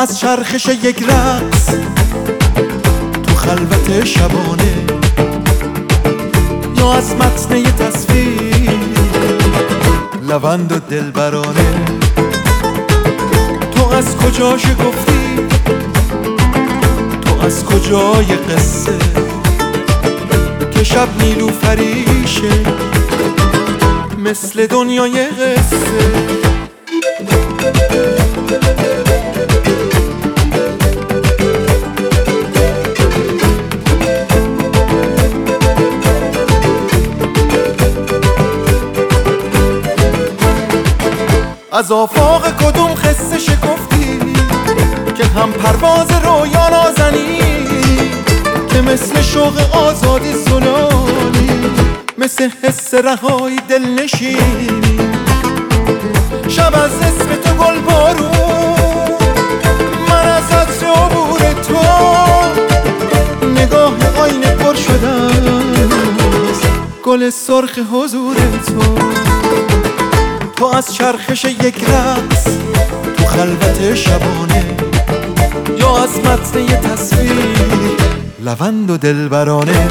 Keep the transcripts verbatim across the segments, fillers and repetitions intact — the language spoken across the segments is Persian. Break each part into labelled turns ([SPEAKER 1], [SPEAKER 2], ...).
[SPEAKER 1] از چرخش یک رقص تو خلوت شبانه، یا از متن یه تصویر لوند و دلبرانه. تو از کجا شکفتی، تو از کجای قصه که شب نیلوفریشه مثل دنیای قصه. از آفاق کدوم خسته شکفتی که هم پرواز رویا نازنی، که مثل شوق آزادی زنانی، مثل حس رهایی دل نشینی. شب از اسم تو گل بارون، من از عطر عبور تو، نگاه آینه پر شده است گل سرخ حضور تو. تو از چرخش یک رقص تو خلوت شبانه، یا از متن یه تصویر لوند و دلبرانه.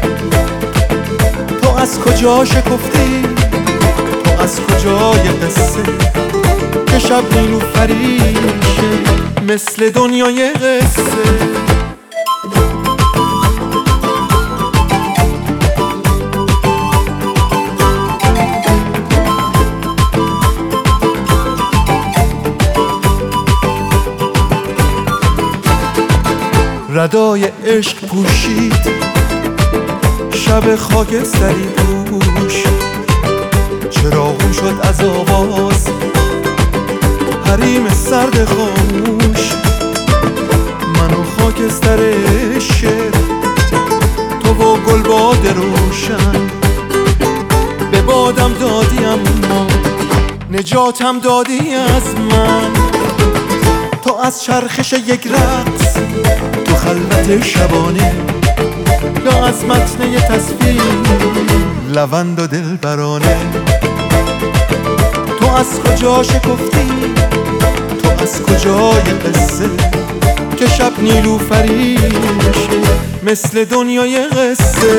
[SPEAKER 1] تو از کجا شکفتی، تو از کجای قصه که شب نیلوفریشه مثل دنیای قصه. ردای عشق پوشید شب خاکستری پوش، چراغون شد از آواز حریم سرد خاموش. من و خاکستر شعر، تو و گلباد روشن، به بادم دادی اما نجاتم دادی از من. تو از چرخش یک رقص تو خلوت شبانه، یا از متن یه تصویر لوند و دلبرانه. تو از کجا شکفتی، تو از کجای قصه که شب نیلوفریشه مثل دنیای قصه.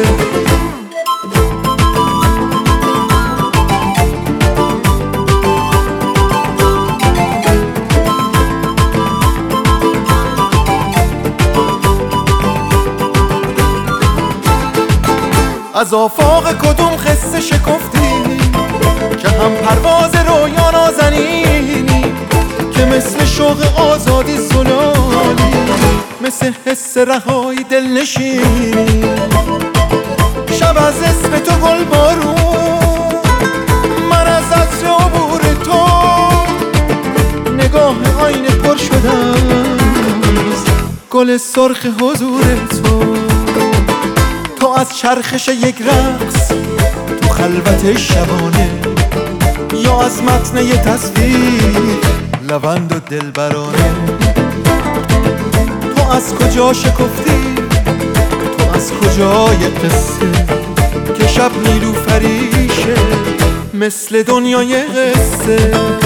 [SPEAKER 1] از آفاق کدوم خسته شکفتی که هم پرواز رویا نازنینی، که مثل شوق آزادی زنانی، مثل حس رهایی دل نشینی. شب از اسم تو گل بارون، من از عطر عبور تو، نگاه آینه پر شده است گل سرخ حضور تو. تو از چرخش یک رقص تو خلوت شبانه، یا از متن یه تصویر لوند و دلبرانه. تو از کجا شکفتی، تو از کجای قصه که شب نیلوفریشه مثل دنیای قصه.